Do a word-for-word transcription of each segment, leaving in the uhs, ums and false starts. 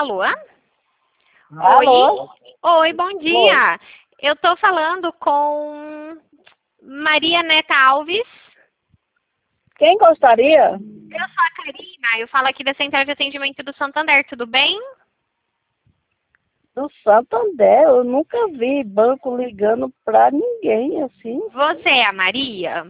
Alô? Alô? Oi? Oi, bom dia. Oi. Eu tô falando com Maria Neta Alves. Quem gostaria? Eu sou a Karina, eu falo aqui da Central de Atendimento do Santander, tudo bem? Do Santander, eu nunca vi banco ligando pra ninguém assim. Você é a Maria?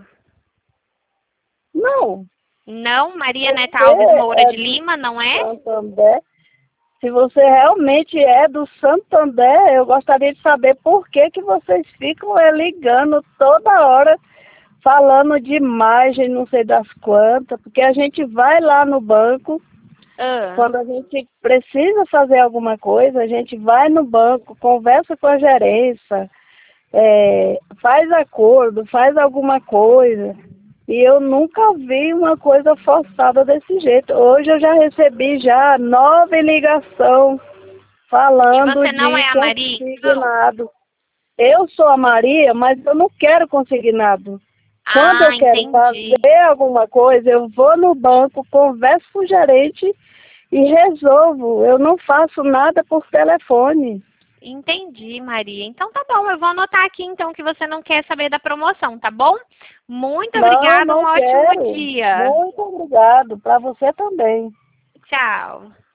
Não. Não, Maria Você Neta Alves Moura é de Lima, não é? Santander. Se você realmente é do Santander, eu gostaria de saber por que que vocês ficam é, ligando toda hora, falando de imagem, não sei das quantas, porque a gente vai lá no banco, Ah. quando a gente precisa fazer alguma coisa, a gente vai no banco, conversa com a gerência, é, faz acordo, faz alguma coisa. E eu nunca vi uma coisa forçada desse jeito. Hoje eu já recebi já nove ligações falando E você não de é a Maria? consignado. Eu sou a Maria, mas eu não quero consignado. Quando Ah, eu quero entendi. fazer alguma coisa, eu vou no banco, converso com o gerente e resolvo. Eu não faço nada por telefone. Entendi, Maria. Então tá bom, eu vou anotar aqui então que você não quer saber da promoção, tá bom? Muito Não, obrigada, um não ótimo quero. dia. Muito obrigado. Para você também. Tchau.